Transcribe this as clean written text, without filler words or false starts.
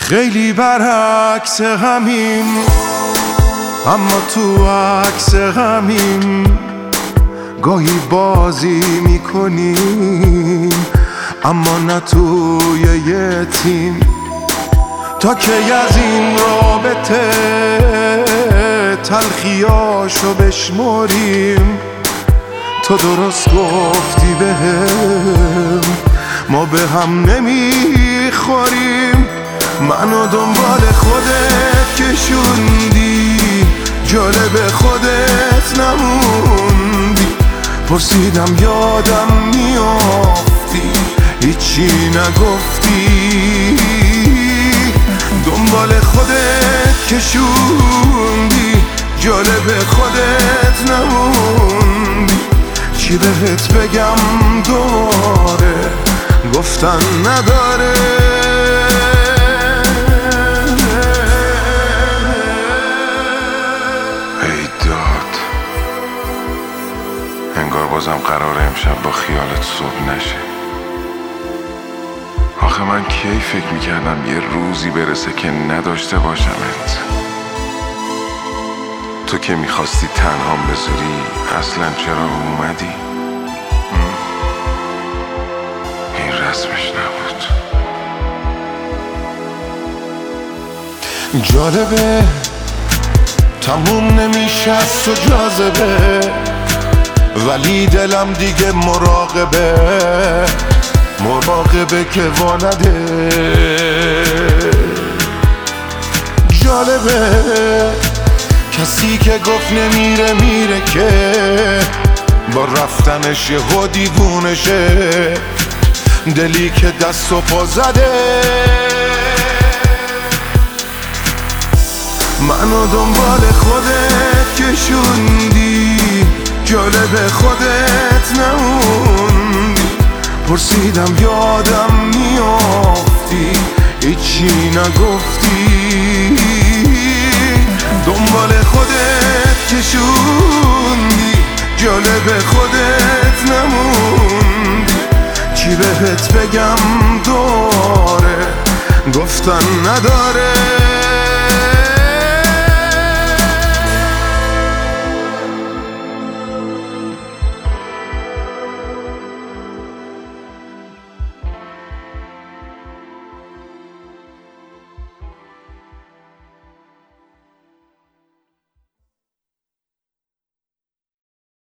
خیلی برعکس همیم، اما تو عکس همیم. گاهی بازی میکنیم اما نه توی یه تیم. تا کی از این رابطه تلخیاشو بشمریم؟ تو درست گفتی بهم ما به هم نمیخوریم. منو دنبال خودت کشوندی، جالب خودت نموندی. پرسیدم یادم میافتی، هیچی نگفتی. دنبال خودت کشوندی، جالب خودت نموندی. چی بهت بگم دوباره، گفتن نداره. ای داد، انگار بازم قراره امشب با خیالت صبح نشه. آخه من کی فکر میکردم یه روزی برسه که نداشته باشمت. تو که میخواستی تنهام بذاری، اصلا چرا اومدی؟ این رسمش نبود. جالبه تموم نمیشه از تو جاذبه، ولی دلم دیگه مراقبه که وانده. جالبه کسی که گفت نمیره میره، که با رفتنش یهو دیوونه شه. دلی که دست و پا زده منو دنبال خودت کشوندی، جالب خودت نموندی. پرسیدم یادم میافتی، هیچی نگفتی. دنبال خودت کشوندی، جالب خودت نموندی. چی بهت بگم دوباره، گفتن نداره.